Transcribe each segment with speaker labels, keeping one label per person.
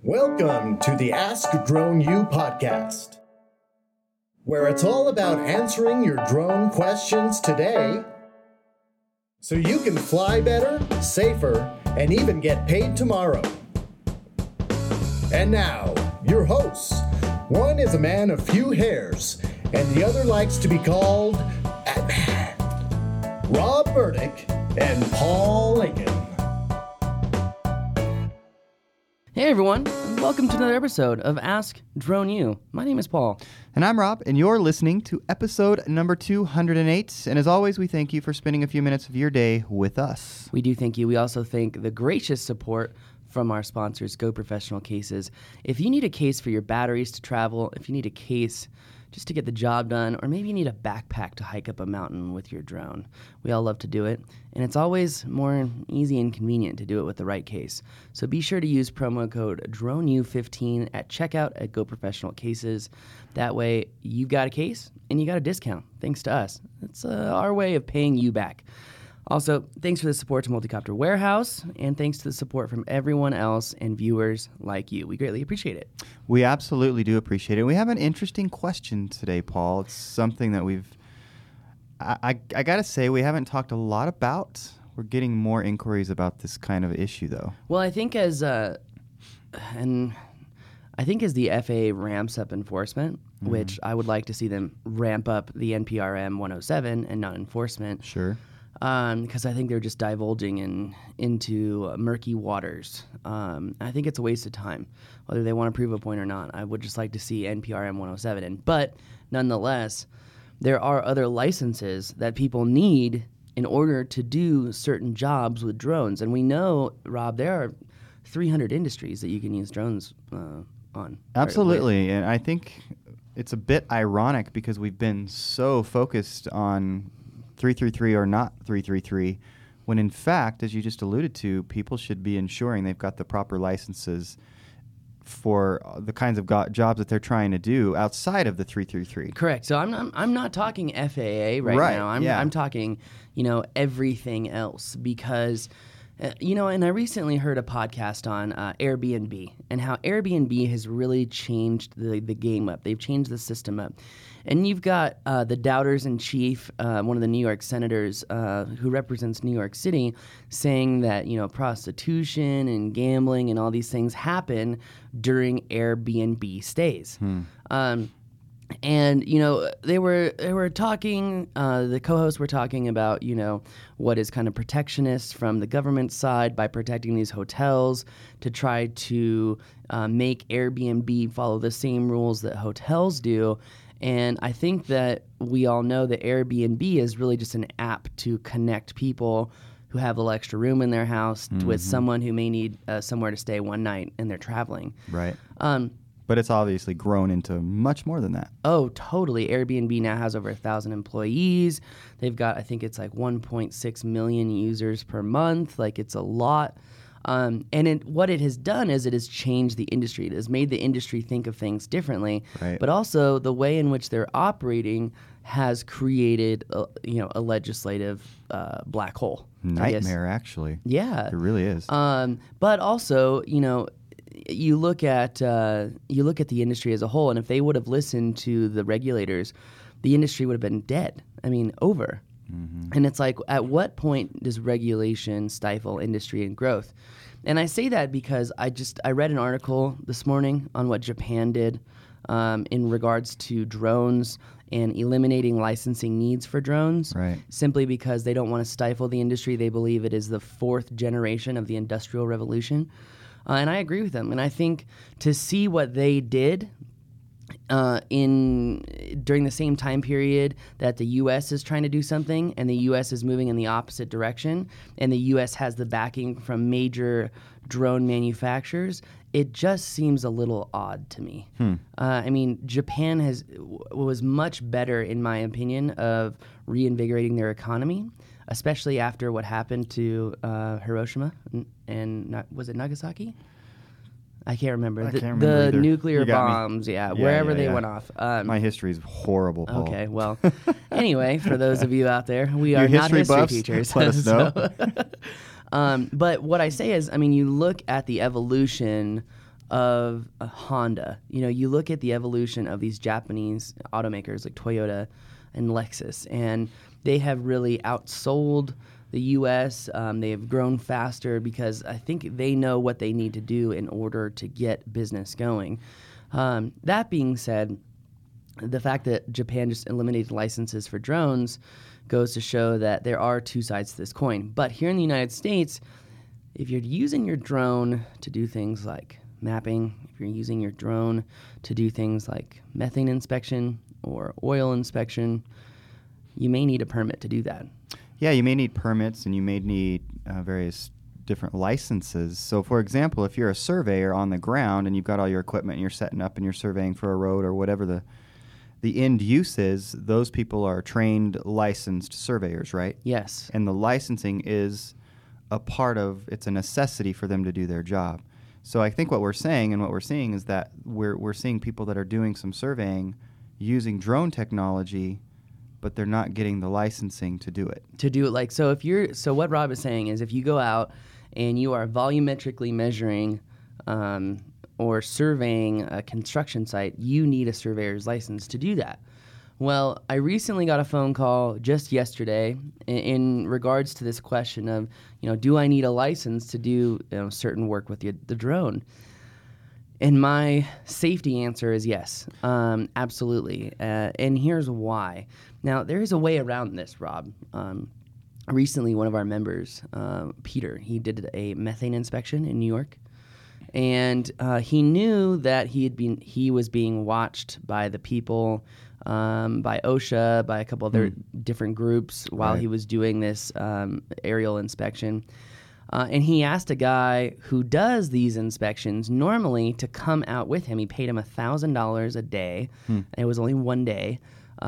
Speaker 1: Welcome to the Ask Drone U podcast, where it's all about answering your drone questions today so you can fly better, safer, and even get paid tomorrow. And now, your hosts. One is a man of few hairs, and the other likes to be called Ant-Man. Rob Burdick and Paul Lincoln.
Speaker 2: Hey everyone, and welcome to another episode of Ask Drone U. My name is Paul.
Speaker 3: And I'm Rob, and you're listening to episode number 208. And as always, we thank you for spending a few minutes of your day with us.
Speaker 2: We do thank you. We also thank the gracious support from our sponsors, Go Professional Cases. If you need a case for your batteries to travel, if you need a case just to get the job done, or maybe you need a backpack to hike up a mountain with your drone, we all love to do it. And it's always more easy and convenient to do it with the right case. So be sure to use promo code DRONEU15 at checkout at Go Professional Cases. That way, you've got a case and you got a discount, thanks to us. It's our way of paying you back. Also, thanks for the support to Multicopter Warehouse, and thanks to the support from everyone else and viewers like you. We greatly appreciate it.
Speaker 3: We absolutely do appreciate it. We have an interesting question today, Paul. It's something that I got to say, we haven't talked a lot about. We're getting more inquiries about this kind of issue, though.
Speaker 2: Well, I think as the FAA ramps up enforcement, which I would like to see them ramp up the NPRM 107 and not enforcement.
Speaker 3: Sure.
Speaker 2: Because I think they're just divulging into murky waters. I think it's a waste of time, whether they want to prove a point or not. I would just like to see NPRM 107 in. But nonetheless, there are other licenses that people need in order to do certain jobs with drones. And we know, Rob, there are 300 industries that you can use drones on.
Speaker 3: Absolutely. And I think it's a bit ironic because we've been so focused on 333 or not 333, when in fact, as you just alluded to, people should be ensuring they've got the proper licenses for the kinds of jobs that they're trying to do outside of the 333.
Speaker 2: Correct. So I'm not talking FAA right now. I'm talking, everything else because, and I recently heard a podcast on Airbnb and how Airbnb has really changed the game up. They've changed the system up. And you've got the doubters-in-chief, one of the New York senators who represents New York City, saying that, prostitution and gambling and all these things happen during Airbnb stays. And, they were talking, the co-hosts were talking about, what is kind of protectionist from the government side by protecting these hotels to try to make Airbnb follow the same rules that hotels do. And I think that we all know that Airbnb is really just an app to connect people who have a little extra room in their house with someone who may need somewhere to stay one night and they're traveling.
Speaker 3: Right. But it's obviously grown into much more than that.
Speaker 2: Oh, totally. Airbnb now has over 1,000 employees. They've got, I think it's like 1.6 million users per month. Like, it's a lot. And what it has done is it has changed the industry. It has made the industry think of things differently.
Speaker 3: Right.
Speaker 2: But also the way in which they're operating has created, a legislative black hole.
Speaker 3: Nightmare, actually.
Speaker 2: Yeah.
Speaker 3: It really is.
Speaker 2: But also, you look at the industry as a whole, and if they would have listened to the regulators, the industry would have been dead. I mean, over. And it's like, at what point does regulation stifle industry and growth? And I say that because I read an article this morning on what Japan did in regards to drones and eliminating licensing needs for drones,
Speaker 3: right,
Speaker 2: simply because they don't want to stifle the industry. They believe it is the fourth generation of the Industrial Revolution. And I agree with them. And I think to see what they did during the same time period that the U.S. is trying to do something, and the U.S. is moving in the opposite direction, and the U.S. has the backing from major drone manufacturers, it just seems a little odd to me. I mean, Japan was much better, in my opinion, of reinvigorating their economy, especially after what happened to Hiroshima and was it Nagasaki? I can't remember. The nuclear bombs, wherever they went off.
Speaker 3: My history is horrible, Paul.
Speaker 2: Okay, well, anyway, for those of you out there, we are not history teachers.
Speaker 3: Let us know.
Speaker 2: But what I say is, I mean, you look at the evolution of a Honda. You know, you look at the evolution of these Japanese automakers like Toyota and Lexus, and they have really outsold the U.S. They have grown faster because I think they know what they need to do in order to get business going. That being said, the fact that Japan just eliminated licenses for drones goes to show that there are two sides to this coin. But here in the United States, if you're using your drone to do things like mapping, if you're using your drone to do things like methane inspection or oil inspection, you may need a permit to do that.
Speaker 3: Yeah, you may need permits, and you may need various different licenses. So, for example, if you're a surveyor on the ground and you've got all your equipment and you're setting up and you're surveying for a road or whatever the end use is, those people are trained, licensed surveyors, right?
Speaker 2: Yes.
Speaker 3: And the licensing is it's a necessity for them to do their job. So I think what we're saying and what we're seeing is that we're seeing people that are doing some surveying using drone technology, but they're not getting the licensing to do it.
Speaker 2: So what Rob is saying is if you go out and you are volumetrically measuring or surveying a construction site, you need a surveyor's license to do that. Well, I recently got a phone call just yesterday in regards to this question of, do I need a license to do certain work with the drone? And my safety answer is yes, absolutely. And here's why. Now, there is a way around this, Rob. Recently, one of our members, Peter, he did a methane inspection in New York. And he knew that he was being watched by the people, by OSHA, by a couple other different groups while he was doing this aerial inspection. And he asked a guy who does these inspections normally to come out with him. He paid him $1,000 a day. And it was only one day.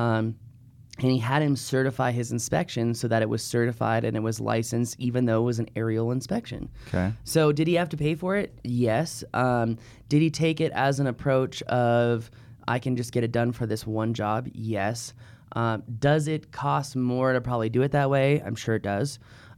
Speaker 2: And he had him certify his inspection so that it was certified and it was licensed, even though it was an aerial inspection.
Speaker 3: Okay.
Speaker 2: So did he have to pay for it? Yes. Did he take it as an approach of, I can just get it done for this one job? Yes. Does it cost more to probably do it that way? I'm sure it does.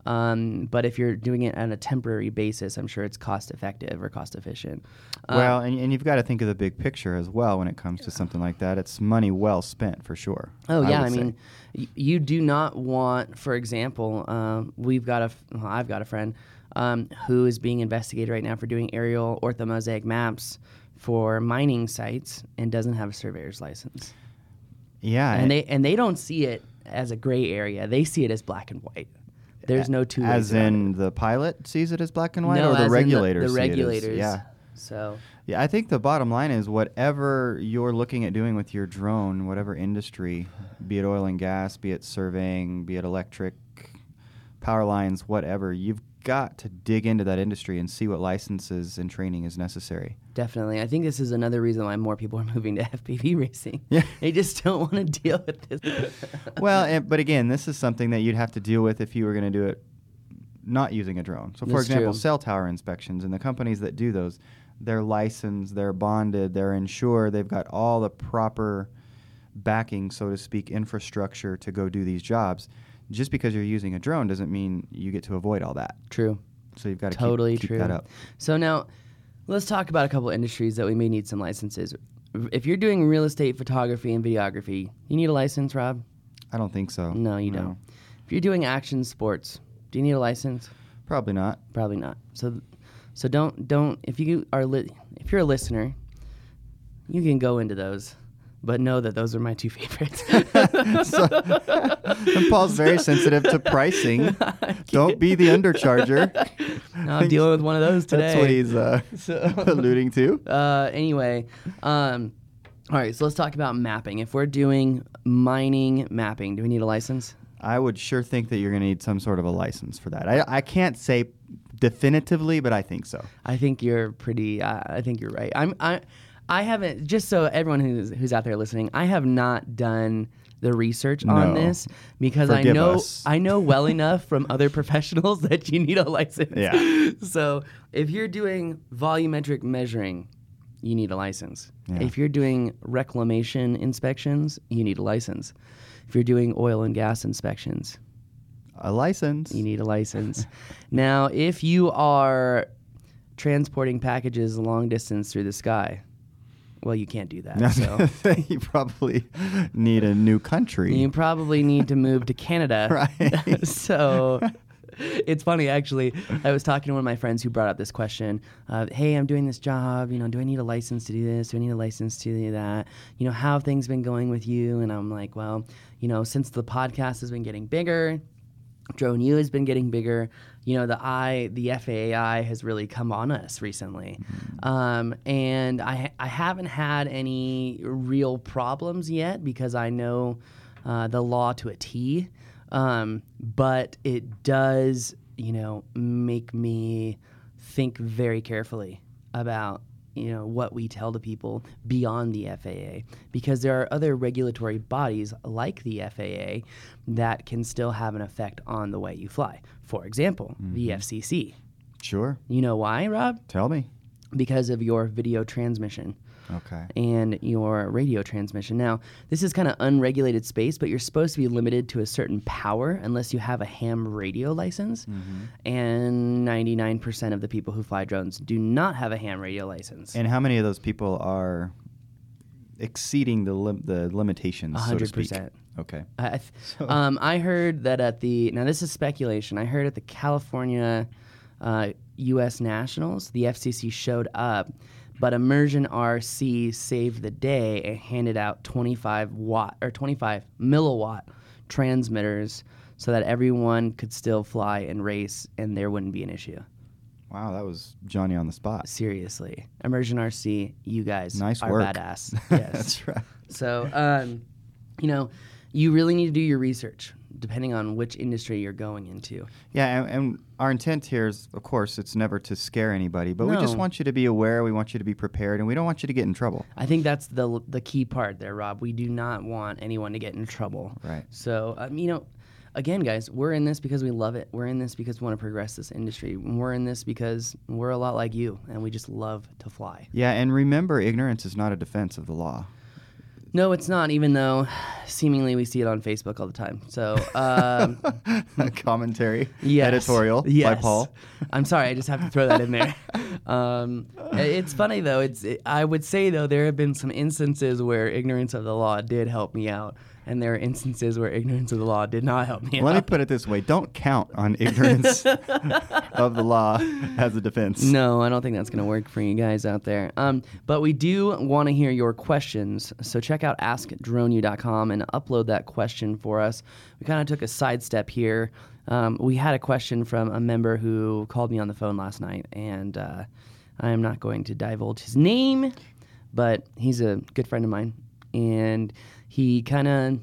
Speaker 2: But if you're doing it on a temporary basis, I'm sure it's cost effective or cost efficient.
Speaker 3: Well, and you've got to think of the big picture as well when it comes to something like that. It's money well spent for sure.
Speaker 2: Oh, yeah. I mean, you do not want, for example, I've got a friend who is being investigated right now for doing aerial orthomosaic maps for mining sites and doesn't have a surveyor's license.
Speaker 3: Yeah.
Speaker 2: And they don't see it as a gray area. They see it as black and white. There's no two ways.
Speaker 3: As in the pilot sees it as black and white,
Speaker 2: no,
Speaker 3: or the regulators?
Speaker 2: The regulators.
Speaker 3: See it as, yeah.
Speaker 2: So.
Speaker 3: Yeah, I think the bottom line is whatever you're looking at doing with your drone, whatever industry, be it oil and gas, be it surveying, be it electric, power lines, whatever, you've got to dig into that industry and see what licenses and training is necessary.
Speaker 2: Definitely. I think this is another reason why more people are moving to FPV racing.
Speaker 3: Yeah.
Speaker 2: They just don't want to deal with this.
Speaker 3: Well, but again, this is something that you'd have to deal with if you were going to do it not using a drone. So, for example, cell tower inspections, and the companies that do those, they're licensed, they're bonded, they're insured, they've got all the proper backing, so to speak, infrastructure to go do these jobs. Just because you're using a drone doesn't mean you get to avoid all that.
Speaker 2: True.
Speaker 3: So you've got to keep that up.
Speaker 2: So now, let's talk about a couple of industries that we may need some licenses. If you're doing real estate photography and videography, you need a license, Rob?
Speaker 3: I don't think so.
Speaker 2: No, you don't. If you're doing action sports, do you need a license?
Speaker 3: Probably not.
Speaker 2: Probably not. So don't. If you're a listener, you can go into those. But know that those are my two favorites.
Speaker 3: And Paul's very sensitive to pricing. Don't be the undercharger.
Speaker 2: No, I'm dealing with one of those today.
Speaker 3: That's what he's alluding to.
Speaker 2: Anyway, all right, so let's talk about mapping. If we're doing mining mapping, do we need a license?
Speaker 3: I would sure think that you're going to need some sort of a license for that. I can't say definitively, but I think so.
Speaker 2: I think you're pretty. I think you're right. I haven't, just so everyone who's out there listening, I have not done the research on this because I know well enough from other professionals that you need a license.
Speaker 3: Yeah.
Speaker 2: So if you're doing volumetric measuring, you need a license.
Speaker 3: Yeah.
Speaker 2: If you're doing reclamation inspections, you need a license. If you're doing oil and gas inspections,
Speaker 3: a license.
Speaker 2: You need a license. Now, if you are transporting packages long distance through the sky. Well, you can't do that. So.
Speaker 3: You probably need a new country.
Speaker 2: You probably need to move to Canada.
Speaker 3: Right.
Speaker 2: So it's funny, actually. I was talking to one of my friends who brought up this question. Hey, I'm doing this job. Do I need a license to do this? Do I need a license to do that? How have things been going with you? And I'm like, well, since the podcast has been getting bigger, Drone U has been getting bigger. The FAI has really come on us recently. And I haven't had any real problems yet because I know the law to a T. But it does, make me think very carefully about what we tell to people beyond the FAA, because there are other regulatory bodies like the FAA that can still have an effect on the way you fly. For example, the FCC.
Speaker 3: Sure.
Speaker 2: You know why, Rob?
Speaker 3: Tell me.
Speaker 2: Because of your video transmission.
Speaker 3: Okay.
Speaker 2: And your radio transmission. Now, this is kind of unregulated space, but you're supposed to be limited to a certain power unless you have a ham radio license. And 99% of the people who fly drones do not have a ham radio license.
Speaker 3: And how many of those people are exceeding the limitations, 100%. So to speak? Okay.
Speaker 2: I heard that now this is speculation, I heard at the California U.S. Nationals, the FCC showed up, but Immersion RC saved the day and handed out 25 milliwatt transmitters so that everyone could still fly and race and there wouldn't be an issue.
Speaker 3: Wow, that was Johnny on the spot.
Speaker 2: Seriously. Immersion RC, you guys
Speaker 3: nice
Speaker 2: are
Speaker 3: work.
Speaker 2: Badass. Yes.
Speaker 3: That's right.
Speaker 2: So, you really need to do your research depending on which industry you're going into.
Speaker 3: Yeah, and our intent here is, of course, it's never to scare anybody, but we just want you to be aware, we want you to be prepared, and we don't want you to get in trouble.
Speaker 2: I think that's the key part there, Rob. We do not want anyone to get in trouble.
Speaker 3: Right.
Speaker 2: So, again, guys, we're in this because we love it. We're in this because we want to progress this industry. We're in this because we're a lot like you, and we just love to fly.
Speaker 3: Yeah, and remember, ignorance is not a defense of the law.
Speaker 2: No, it's not, even though seemingly we see it on Facebook all the time. So,
Speaker 3: commentary,
Speaker 2: yes,
Speaker 3: editorial by Paul.
Speaker 2: I'm sorry, I just have to throw that in there. It's funny, though. I would say, though, there have been some instances where ignorance of the law did help me out. And there are instances where ignorance of the law did not help me out.
Speaker 3: Let me put it this way. Don't count on ignorance of the law as a defense.
Speaker 2: No, I don't think that's going to work for you guys out there. But we do want to hear your questions. So check out AskDroneU.com and upload that question for us. We kind of took a sidestep here. We had a question from a member who called me on the phone last night. And I am not going to divulge his name, but he's a good friend of mine. And he let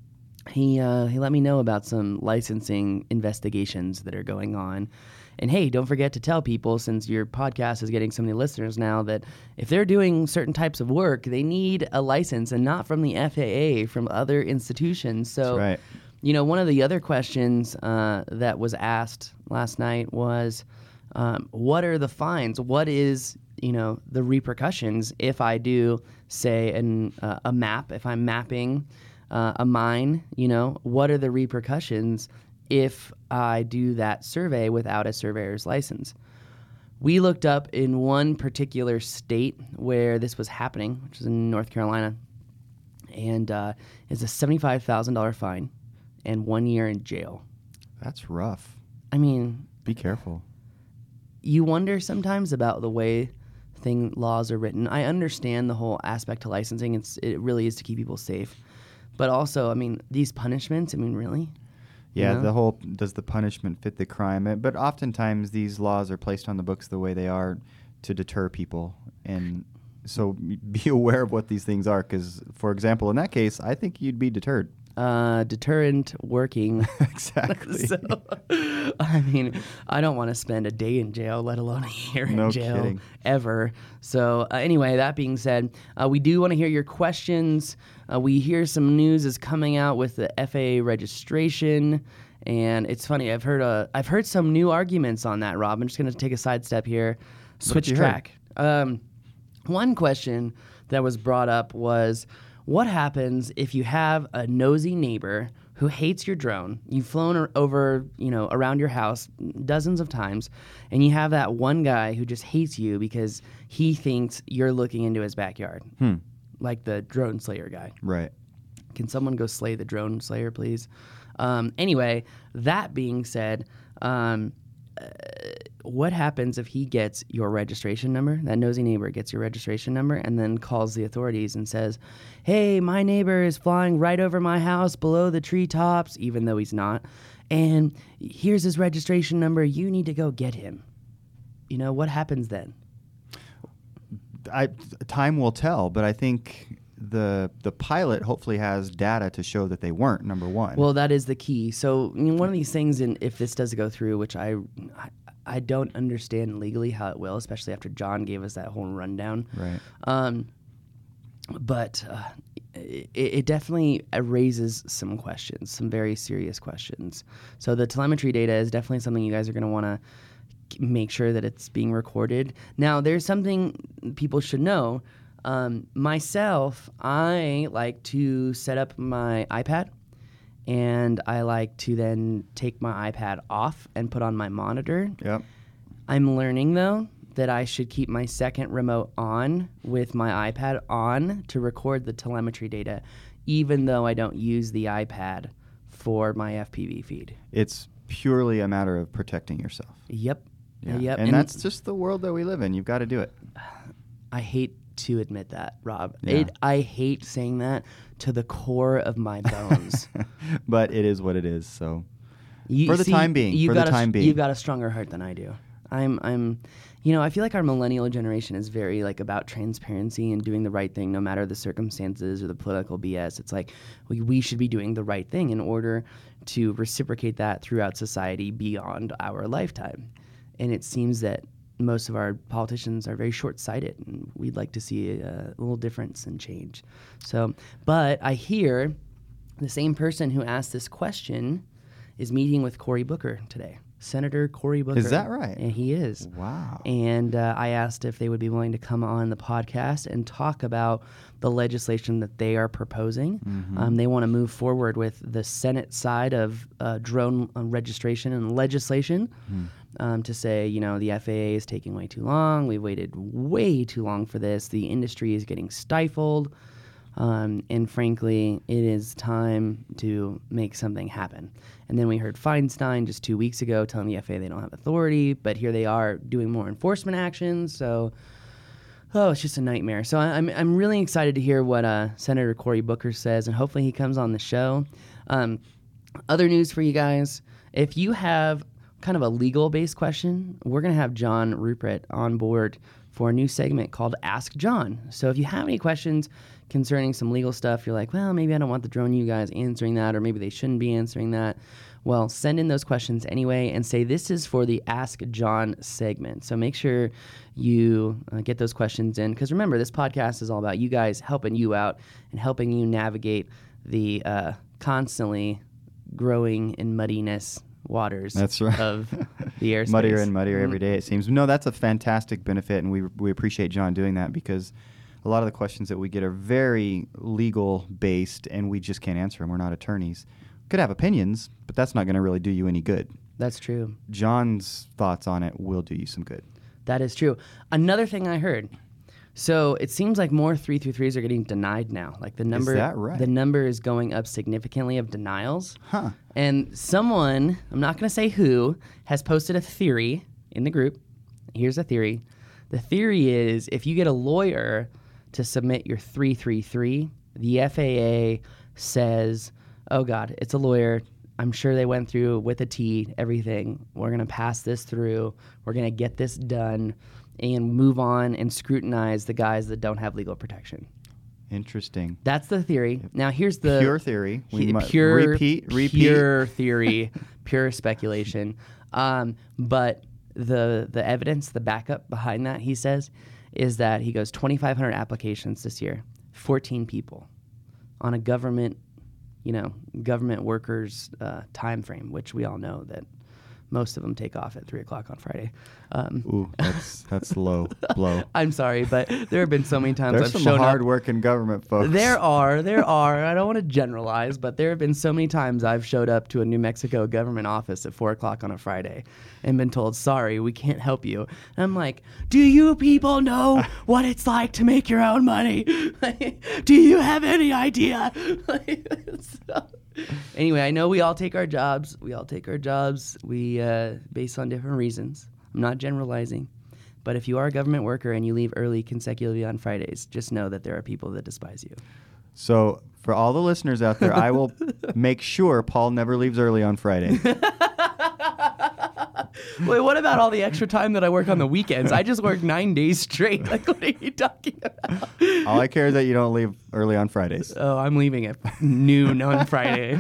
Speaker 2: me know about some licensing investigations that are going on. And hey, don't forget to tell people, since your podcast is getting so many listeners now, that if they're doing certain types of work, they need a license, and not from the FAA, from other institutions. So,
Speaker 3: right.
Speaker 2: One of the other questions that was asked last night was, what are the fines? What is the repercussions if I do, say, a map, if I'm mapping a mine, what are the repercussions if I do that survey without a surveyor's license? We looked up in one particular state where this was happening, which is in North Carolina, and it's a $75,000 fine and 1 year in jail.
Speaker 3: That's rough.
Speaker 2: I mean...
Speaker 3: Be careful.
Speaker 2: You wonder sometimes about the way laws are written. I understand the whole aspect to licensing. It really is to keep people safe. But also, these punishments, really?
Speaker 3: Yeah, the whole, does the punishment fit the crime? But oftentimes these laws are placed on the books the way they are to deter people. And so be aware of what these things are, because, for example, in that case, I think you'd be deterred.
Speaker 2: Deterrent working.
Speaker 3: Exactly.
Speaker 2: So, I don't want to spend a day in jail, let alone a year in jail.
Speaker 3: Kidding.
Speaker 2: Ever. So anyway, that being said, we do want to hear your questions. We hear some news is coming out with the FAA registration, and it's funny. I've heard some new arguments on that, Rob. I'm just going to take a sidestep here, switch track. One question that was brought up was, what happens if you have a nosy neighbor who hates your drone. You've flown over, around your house dozens of times, and you have that one guy who just hates you because he thinks you're looking into his backyard, like the drone slayer guy.
Speaker 3: Right.
Speaker 2: Can someone go slay the drone slayer, please? Anyway, that being said, what happens if he gets your registration number? That nosy neighbor gets your registration number and then calls the authorities and says, hey, my neighbor is flying right over my house below the treetops, even though he's not. And here's his registration number. You need to go get him. What happens then?
Speaker 3: Time will tell, but I think the pilot hopefully has data to show that they weren't, number one.
Speaker 2: Well, that is the key. So one of these things, and if this does go through, which I don't understand legally how it will, especially after John gave us that whole rundown.
Speaker 3: Right.
Speaker 2: But it definitely raises some questions, some very serious questions. So the telemetry data is definitely something you guys are going to want to make sure that it's being recorded. Now, there's something people should know. Myself, I like to set up my iPad, and I like to then take my iPad off and put on my monitor.
Speaker 3: Yep.
Speaker 2: I'm learning, though, that I should keep my second remote on with my iPad on to record the telemetry data, even though I don't use the iPad for my FPV feed.
Speaker 3: It's purely a matter of protecting yourself.
Speaker 2: Yep.
Speaker 3: Yeah.
Speaker 2: Yep.
Speaker 3: And that's just the world that we live in. You've got to do it.
Speaker 2: I hate to admit that, Rob.
Speaker 3: Yeah.
Speaker 2: I hate saying that to the core of my bones.
Speaker 3: But it is what it is. So
Speaker 2: for
Speaker 3: the time being,
Speaker 2: you've got a stronger heart than I do. I feel like our millennial generation is very about transparency and doing the right thing no matter the circumstances or the political BS. It's like we should be doing the right thing in order to reciprocate that throughout society beyond our lifetime. And it seems that most of our politicians are very short-sighted, and we'd like to see a little difference and change. So, but I hear the same person who asked this question is meeting with Cory Booker today. Senator Cory Booker.
Speaker 3: Is that right?
Speaker 2: And he is.
Speaker 3: Wow.
Speaker 2: And I asked if they would be willing to come on the podcast and talk about the legislation that they are proposing. Mm-hmm. They want to move forward with the Senate side of drone registration and legislation to say, the FAA is taking way too long. We've waited way too long for this. The industry is getting stifled. And frankly, it is time to make something happen. And then we heard Feinstein just 2 weeks ago telling the FAA they don't have authority, but here they are doing more enforcement actions. So, it's just a nightmare. So I'm really excited to hear what Senator Cory Booker says, and hopefully he comes on the show. Other news for you guys: if you have kind of a legal-based question, we're going to have John Rupert on board for a new segment called Ask John. So if you have any questions concerning some legal stuff, you're like, well, maybe I don't want the Drone U guys answering that, or maybe they shouldn't be answering that. Well, send in those questions anyway and say this is for the Ask John segment. So make sure you get those questions in, because remember, this podcast is all about you guys helping you out and helping you navigate the constantly growing in muddiness waters
Speaker 3: That's right.
Speaker 2: of the airspace.
Speaker 3: Muddier and muddier every day, it seems. No, that's a fantastic benefit, and we appreciate John doing that, because a lot of the questions that we get are very legal-based, and we just can't answer them. We're not attorneys. Could have opinions, but that's not going to really do you any good.
Speaker 2: That's true.
Speaker 3: John's thoughts on it will do you some good.
Speaker 2: That is true. Another thing I heard, so it seems like more 333s are getting denied now. Like the number,
Speaker 3: is that right?
Speaker 2: The number is going up significantly of denials.
Speaker 3: Huh.
Speaker 2: And someone, I'm not going to say who, has posted a theory in the group. Here's a theory. The theory is if you get a lawyer to submit your 333, the FAA says, oh God, it's a lawyer. I'm sure they went through with a T, everything. We're going to pass this through. We're going to get this done and move on and scrutinize the guys that don't have legal protection.
Speaker 3: Interesting.
Speaker 2: That's the theory. Now here's the
Speaker 3: pure theory.
Speaker 2: Pure
Speaker 3: repeat.
Speaker 2: Pure theory, pure speculation. But the evidence, the backup behind that, he says, is that he goes 2,500 applications this year, 14 people on a government workers time frame, which we all know that Most of them take off at 3 o'clock on Friday.
Speaker 3: Ooh, that's low blow.
Speaker 2: I'm sorry, but there have been so many times
Speaker 3: There's
Speaker 2: I've
Speaker 3: some
Speaker 2: shown
Speaker 3: hard-working government folks.
Speaker 2: There are. I don't want to generalize, but there have been so many times I've showed up to a New Mexico government office at 4 o'clock on a Friday and been told, sorry, we can't help you. And I'm like, do you people know what it's like to make your own money? Do you have any idea? Anyway, I know we all take our jobs. We based on different reasons. I'm not generalizing. But if you are a government worker and you leave early consecutively on Fridays, just know that there are people that despise you.
Speaker 3: So for all the listeners out there, I will make sure Paul never leaves early on Friday.
Speaker 2: Wait, what about all the extra time that I work on the weekends? I just work 9 days straight. Like, what are you talking about?
Speaker 3: All I care is that you don't leave early on Fridays.
Speaker 2: Oh, I'm leaving at noon on Friday.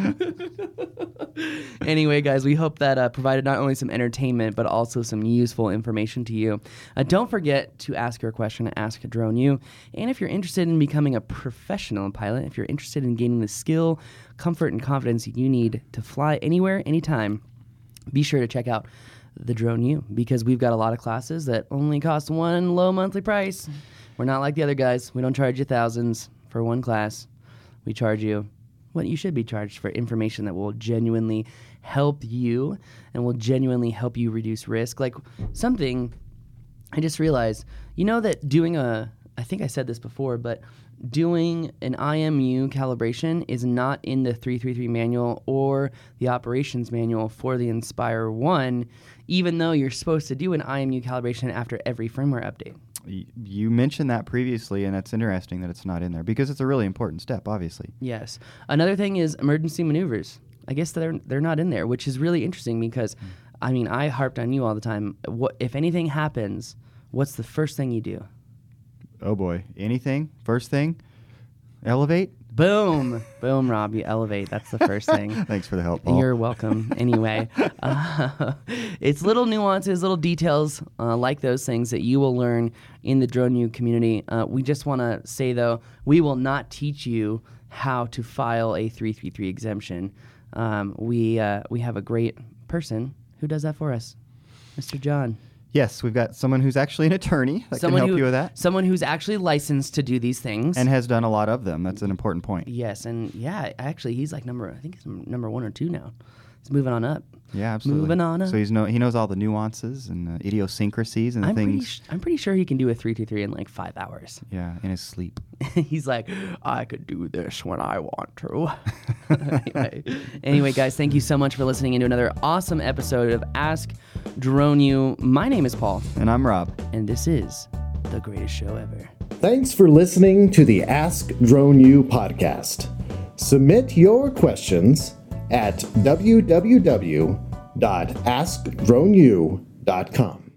Speaker 2: Anyway, guys, we hope that provided not only some entertainment, but also some useful information to you. Don't forget to ask your question at Ask Drone U. And if you're interested in becoming a professional pilot, if you're interested in gaining the skill, comfort, and confidence you need to fly anywhere, anytime, be sure to check out the Drone U, because we've got a lot of classes that only cost one low monthly price. We're not like the other guys. We don't charge you thousands for one class. We charge you what you should be charged for information that will genuinely help you and will genuinely help you reduce risk. Like something I just realized, that doing I think I said this before, but doing an IMU calibration is not in the 333 manual or the operations manual for the Inspire 1, even though you're supposed to do an IMU calibration after every firmware update.
Speaker 3: You mentioned that previously, and that's interesting that it's not in there because it's a really important step, obviously.
Speaker 2: Yes. Another thing is emergency maneuvers. I guess they're not in there, which is really interesting because, I harped on you all the time. What if anything happens, what's the first thing you do?
Speaker 3: Oh boy. Anything? First thing? Elevate?
Speaker 2: Boom. Boom, Rob. You elevate. That's the first thing.
Speaker 3: Thanks for the help, Paul.
Speaker 2: You're welcome. Anyway, it's little nuances, little details like those things that you will learn in the Drone U community. We just want to say, though, we will not teach you how to file a 333 exemption. We have a great person who does that for us, Mr. John.
Speaker 3: Yes, we've got someone who's actually an attorney that can help you with that.
Speaker 2: Someone who's actually licensed to do these things.
Speaker 3: And has done a lot of them. That's an important point.
Speaker 2: Yes, and actually he's like number 1 or 2 now. He's moving on up.
Speaker 3: Yeah, absolutely.
Speaker 2: Moving on up.
Speaker 3: So he knows all the nuances and idiosyncrasies and things.
Speaker 2: I'm pretty sure he can do a 323 in like 5 hours.
Speaker 3: Yeah, in his sleep.
Speaker 2: He's like, I could do this when I want to. Anyway, guys, thank you so much for listening into another awesome episode of Ask Drone U. My name is Paul.
Speaker 3: And I'm Rob.
Speaker 2: And this is the greatest show ever.
Speaker 1: Thanks for listening to the Ask Drone U podcast. Submit your questions at www.askdroneu.com.